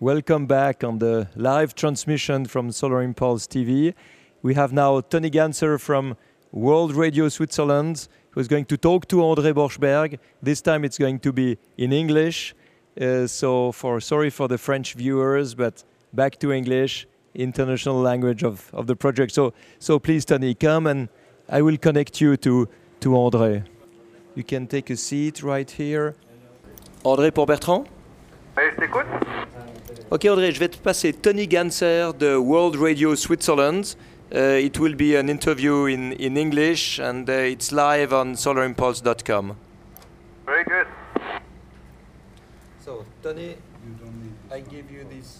welcome back on the live transmission from Solar Impulse TV. We have now Tony Ganser from World Radio Switzerland, who is going to talk to André Borschberg. This time it's going to be in English. Sorry for the French viewers, but back to English, international language of the project. So please, Tony, come and I will connect you to André. You can take a seat right here. André pour Bertrand? Oui, je t'écoute. Ok André, je vais te passer Tony Ganser de World Radio Switzerland. It will be an interview in English and it's live on solarimpulse.com. Very good. So Tony, I give you this.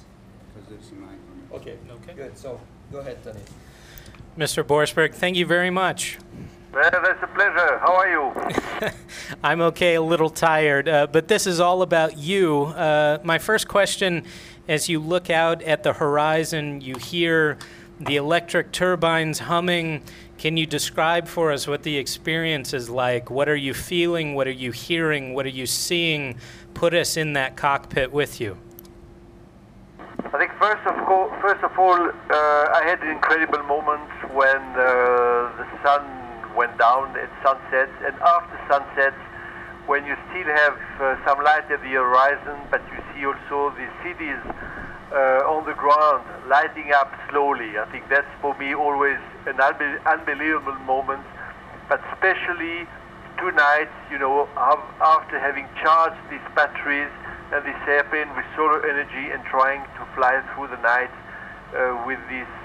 Okay, good. So go ahead, Tony. Mr. Borschberg, thank you very much. Well, that's a pleasure. How are you? I'm okay, a little tired, but this is all about you. My first question, as you look out at the horizon, you hear the electric turbines humming. Can you describe for us what the experience is like? What are you feeling? What are you hearing? What are you seeing? Put us in that cockpit with you. I think first of all, I had an incredible moment when the sun went down at sunset, and after sunset, when you still have some light at the horizon, but you see also the cities on the ground lighting up slowly. I think that's for me always an unbelievable moment, but especially tonight, you know, after having charged these batteries and this airplane with solar energy and trying to fly through the night with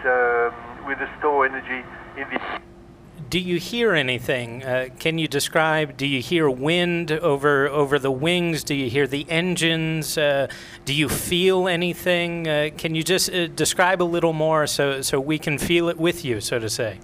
the store energy in this. Do you hear anything? Can you describe, do you hear wind over the wings? Do you hear the engines? Do you feel anything? Can you just describe a little more so we can feel it with you, so to say?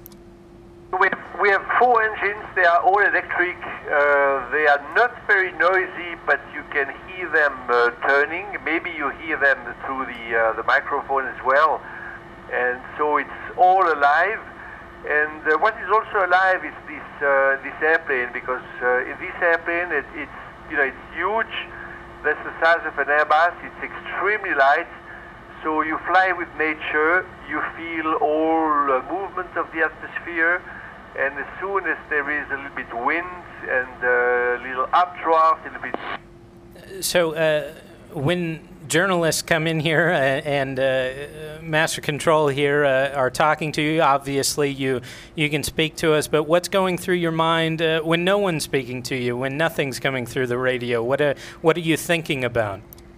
We have 4 engines. They are all electric. They are not very noisy, but you can hear them turning. Maybe you hear them through the microphone as well. And so it's all alive. And what is also alive is this airplane, because in this airplane it's huge. That's the size of an Airbus. It's extremely light. So you fly with nature. You feel all movements of the atmosphere. And as soon as there is a little bit wind and a little updraft, a little bit. So when journalists come in here and Master Control here are talking to you, obviously you can speak to us, but what's going through your mind when no one's speaking to you, when nothing's coming through the radio? What are you thinking about?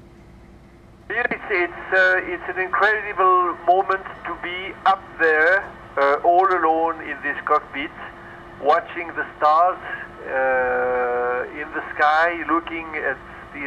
It's an incredible moment to be up there all alone in this cockpit, watching the stars in the sky, looking at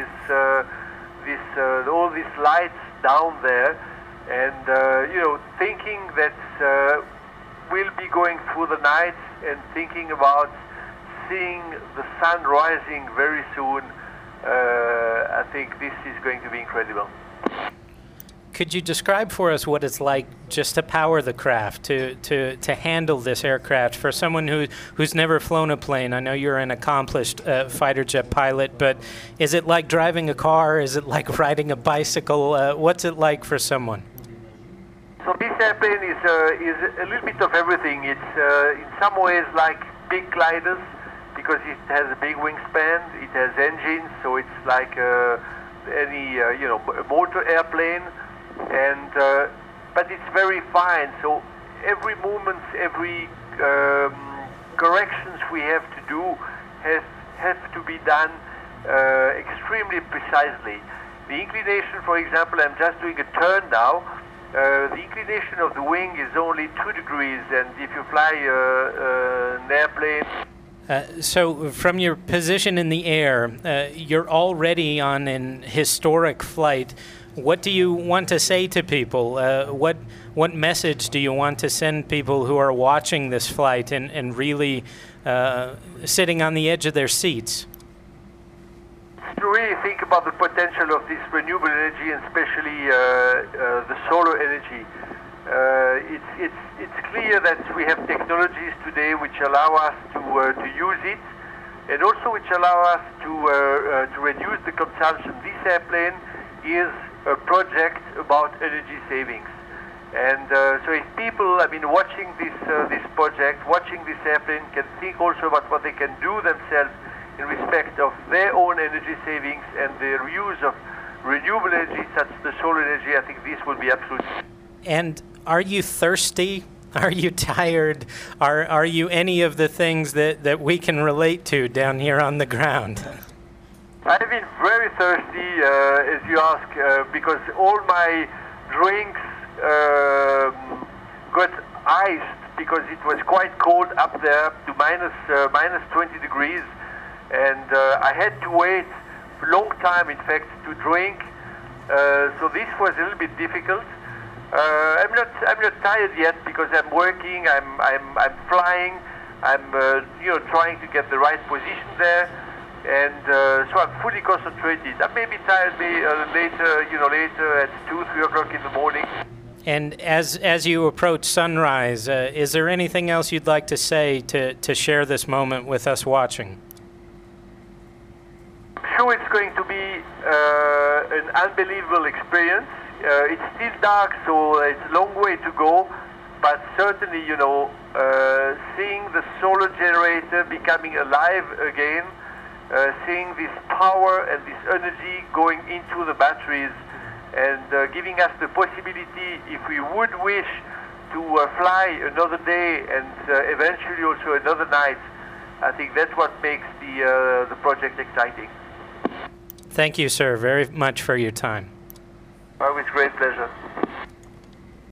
all these lights down there, and thinking that we'll be going through the night and thinking about seeing the sun rising very soon. I think this is going to be incredible. Could you describe for us what it's like just to power the craft, to handle this aircraft for someone who's never flown a plane? I know you're an accomplished fighter jet pilot, but is it like driving a car? Is it like riding a bicycle? What's it like for someone? So this airplane is a little bit of everything. It's in some ways like big gliders because it has a big wingspan. It has engines, so it's like any a motor airplane. And but it's very fine. So every movement, every corrections we have to do have to be done extremely precisely. The inclination, for example, I'm just doing a turn now. The inclination of the wing is only 2 degrees, and if you fly an airplane. So from your position in the air, you're already on an historic flight. What do you want to say to people? What message do you want to send people who are watching this flight and really sitting on the edge of their seats? To really think about the potential of this renewable energy, and especially the solar energy. It's clear that we have technologies today which allow us to use it, and also which allow us to reduce the consumption. This airplane is project about energy savings. And so if people, I mean, watching this project, watching this airplane, can think also about what they can do themselves in respect of their own energy savings and the reuse of renewable energy, such as the solar energy, I think this will be absolutely. And are you thirsty? Are you tired? Are you any of the things that we can relate to down here on the ground? I've been very thirsty, as you ask, because all my drinks got iced because it was quite cold up there to minus 20 degrees, and I had to wait a long time, in fact, to drink. So this was a little bit difficult. I'm not tired yet because I'm working. I'm flying. I'm trying to get the right position there, and so I'm fully concentrated. I may be tired later at 2-3 o'clock in the morning. And as you approach sunrise, is there anything else you'd like to say to share this moment with us watching? I'm sure it's going to be an unbelievable experience. It's still dark, so it's a long way to go, but certainly, seeing the solar generator becoming alive again, seeing this power and this energy going into the batteries, and giving us the possibility, if we would wish, to fly another day and eventually also another night. I think that's what makes the project exciting. Thank you, sir, very much for your time. With great pleasure.